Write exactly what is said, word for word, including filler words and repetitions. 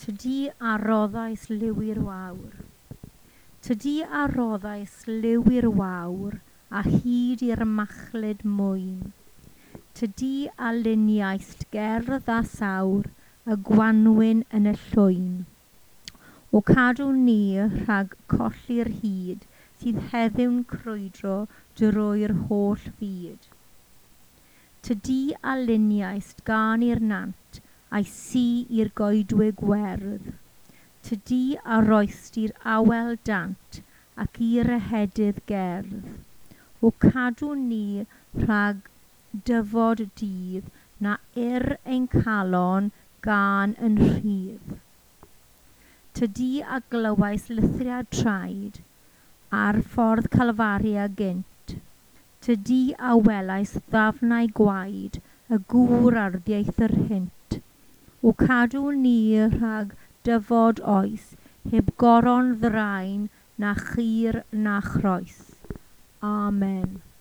Tydi aroddais liw'r wawr. Tydi aroddais liw'r wawr, a hyd i'r machlud mwyn. Tydi aluniaist gerdd a sawr, y gwanwyn yn y llwyn. O cadw ni rhag colli'r hyd, sydd heddiw'n crwydro drwy'r holl fyd. Tydi aluniaist gan i'r nant, a'i si i'r goedwig werdd. Tydi aroesti'r awel dant, ac i'r ehedydd gerdd. O cadw ni rhag dyfod dydd, na ir ein calon gan yn rhydd. Tydi a glywais lythriad traed, ar ffordd Calfaria gynt. Tydi a welais ddafnau gwaed, y gŵr arddiaeth yr hynt. O cadw ni rhag dyfod oes, heb goron ddraen, na chir na chroes. Amen.